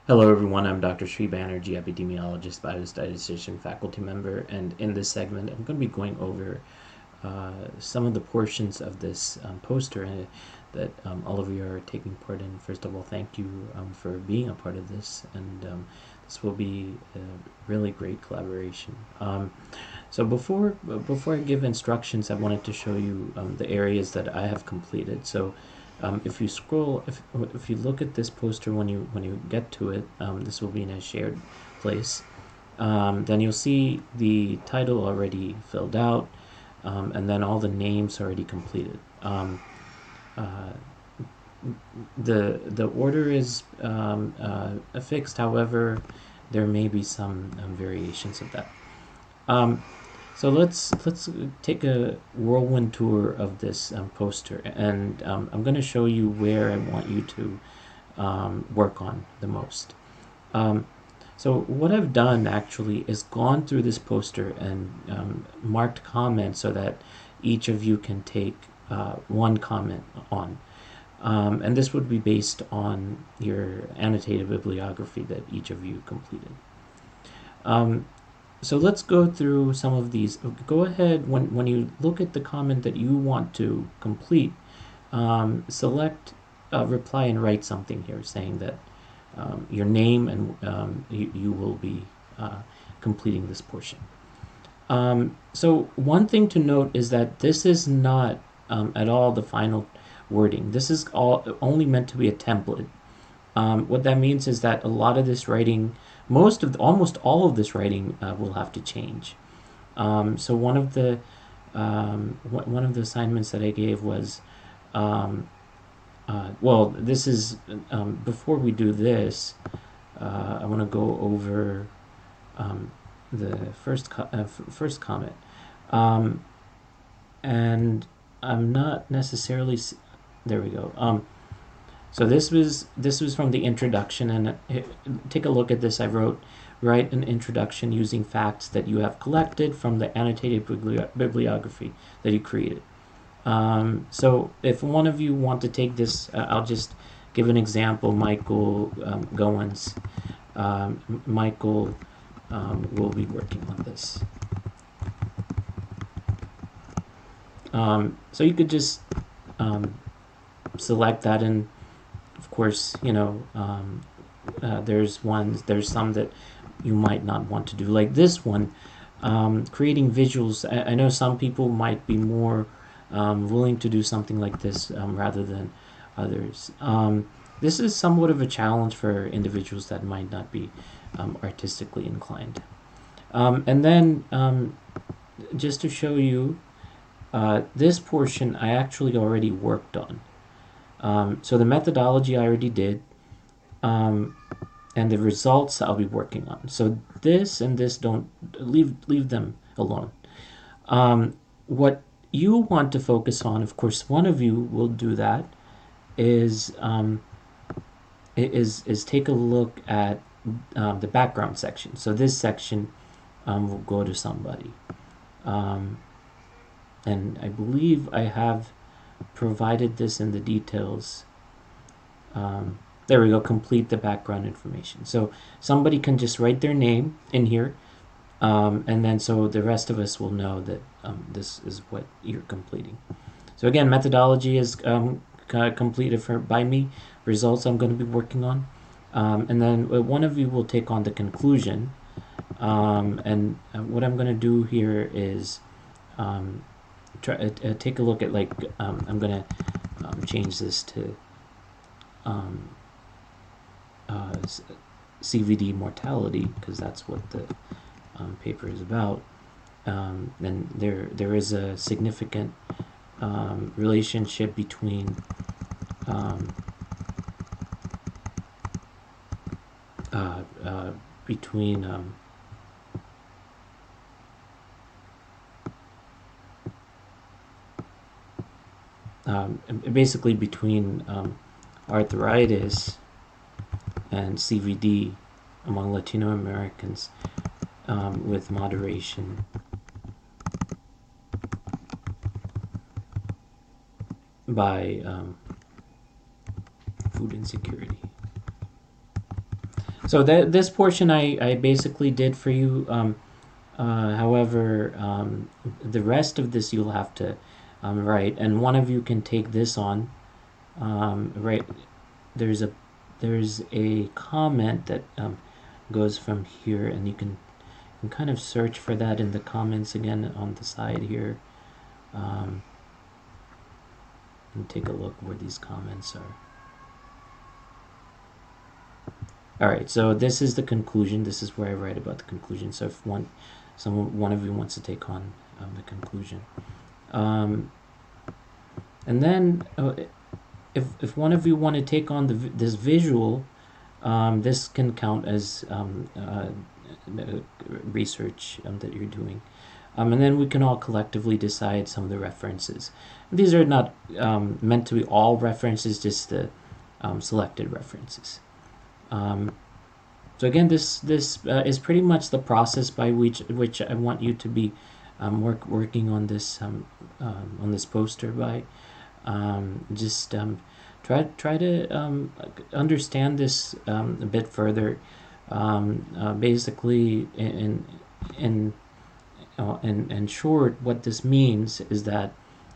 Hello, everyone. I'm Dr. Sri Banerjee, epidemiologist, biostatistician, faculty member, and in this segment, I'm going to be going over some of the portions of this poster that all of you are taking part in. First of all, thank you for being a part of this, and this will be a really great collaboration. So before I give instructions, I wanted to show you the areas that I have completed. So if you scroll, if you look at this poster when you get to it, this will be in a shared place. Then you'll see the title already filled out, and then all the names already completed. Uh, the order is fixed. However, there may be some variations of that. Um, so let's take a whirlwind tour of this poster, and I'm going to show you where I want you to work on the most. Um, so what I've done actually is gone through this poster and marked comments so that each of you can take one comment on. And this would be based on your annotated bibliography that each of you completed. Um, so let's go through some of these. Go ahead, when you look at the comment that you want to complete, select reply and write something here saying that your name and you will be completing this portion. So one thing to note is that this is not at all the final wording. This is all only meant to be a template. What that means is that a lot of this writing, almost all of this writing, will have to change. So one of the assignments that I gave was, well, this is before we do this, I want to go over um, the first comment, um, and I'm not necessarily. There we go. So this was from the introduction, and take a look at this. I write an introduction using facts that you have collected from the annotated bibliography that you created. So if one of you want to take this, I'll just give an example. Michael Goins. Michael will be working on this. So you could just select that, and of course, there's some that you might not want to do, like this one, creating visuals. I know some people might be more willing to do something like this rather than others. This is somewhat of a challenge for individuals that might not be artistically inclined. And then just to show you, this portion I actually already worked on. So the methodology I already did, and the results I'll be working on. So this and this, don't leave them alone. What you want to focus on, of course, one of you will do that, is take a look at the background section. So this section will go to somebody, and I believe I have provided this in the details. There we go, complete the background information. So somebody can just write their name in here, and then so the rest of us will know that this is what you're completing. So again, methodology is completed by me. Results I'm going to be working on. And then one of you will take on the conclusion. And what I'm going to do here is take a look at, like, I'm going to change this to CVD mortality, because that's what the paper is about. And there is a significant relationship between between basically between arthritis and CVD among Latino Americans with moderation by food insecurity. So this portion I basically did for you. However, the rest of this you'll have to write, and one of you can take this on. Right, there's a comment that goes from here, and you can kind of search for that in the comments again on the side here. And take a look where these comments are. All right, so this is the conclusion. This is where I write about the conclusion. So if one of you wants to take on the conclusion, and then if one of you want to take on this visual, this can count as research that you're doing. And then we can all collectively decide some of the references. These are not meant to be all references, just the selected references. So again, this is pretty much the process by which I want you to be working on this poster by. Just try to understand this a bit further. Basically, in short, what this means is that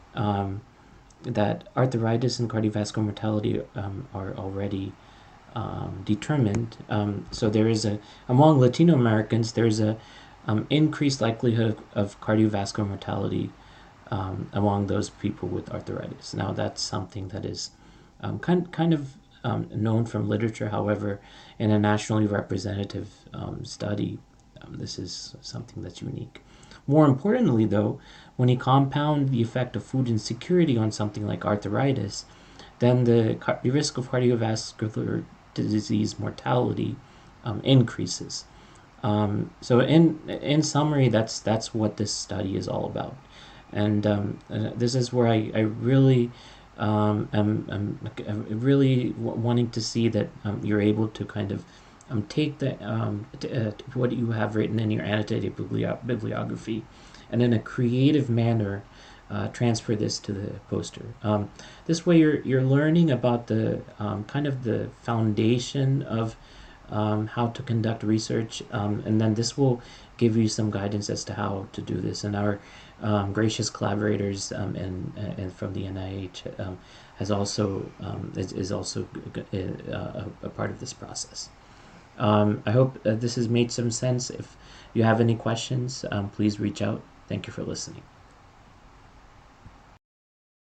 that arthritis and cardiovascular mortality are already determined. So there is among Latino Americans, there's a increased likelihood of cardiovascular mortality among those people with arthritis. Now that's something that is kind of known from literature. However, in a nationally representative study, this is something that's unique. More importantly, though, when you compound the effect of food insecurity on something like arthritis, then the risk of cardiovascular disease mortality increases. So in summary, that's what this study is all about. And this is where I really am really wanting to see that you're able to kind of take the what you have written in your annotated bibliography, and in a creative manner transfer this to the poster. This way, you're learning about the kind of the foundation of how to conduct research, and then this will give you some guidance as to how to do this. And our gracious collaborators and from the NIH has also is also a part of this process. I hope this has made some sense. If you have any questions, please reach out. Thank you for listening.